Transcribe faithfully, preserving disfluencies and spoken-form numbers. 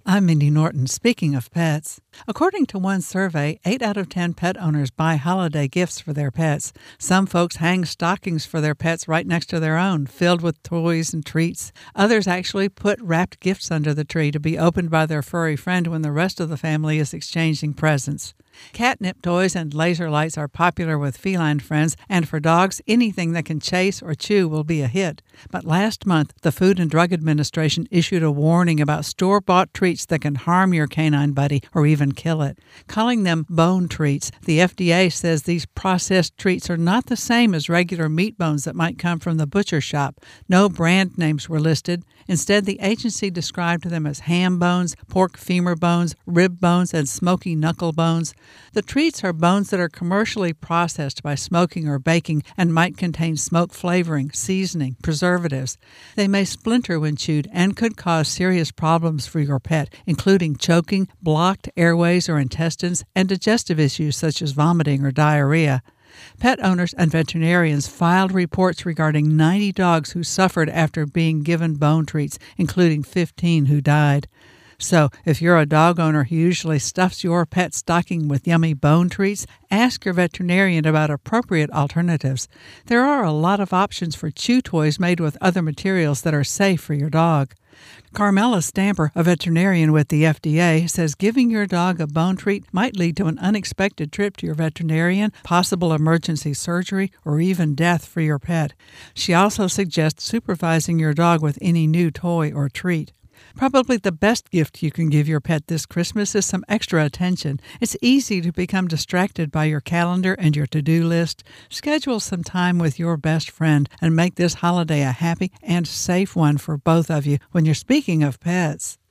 I'm Mindy Norton. Speaking of pets, according to one survey, eight out of ten pet owners buy holiday gifts for their pets. Some folks hang stockings for their pets right next to their own, filled with toys and treats. Others actually put wrapped gifts under the tree to be opened by their furry friend when the rest of the family is exchanging presents. Catnip toys and laser lights are popular with feline friends, and for dogs, anything that can chase or chew will be a hit. But last month, the Food and Drug Administration issued a warning about store-bought treats that can harm your canine buddy or even kill it. Calling them bone treats, the F D A says these processed treats are not the same as regular meat bones that might come from the butcher shop. No brand names were listed. Instead, the agency described them as ham bones, pork femur bones, rib bones, and smoky knuckle bones. The treats are bones that are commercially processed by smoking or baking and might contain smoke flavoring, seasoning, preservatives. They may splinter when chewed and could cause serious problems for your pet, including choking, blocked airways or intestines, and digestive issues such as vomiting or diarrhea. Pet owners and veterinarians filed reports regarding ninety dogs who suffered after being given bone treats, including fifteen who died. So, if you're a dog owner who usually stuffs your pet stocking with yummy bone treats, ask your veterinarian about appropriate alternatives. There are a lot of options for chew toys made with other materials that are safe for your dog. Carmela Stamper, a veterinarian with the F D A, says giving your dog a bone treat might lead to an unexpected trip to your veterinarian, possible emergency surgery, or even death for your pet. She also suggests supervising your dog with any new toy or treat. Probably the best gift you can give your pet this Christmas is some extra attention. It's easy to become distracted by your calendar and your to-do list. Schedule some time with your best friend and make this holiday a happy and safe one for both of you when you're speaking of pets.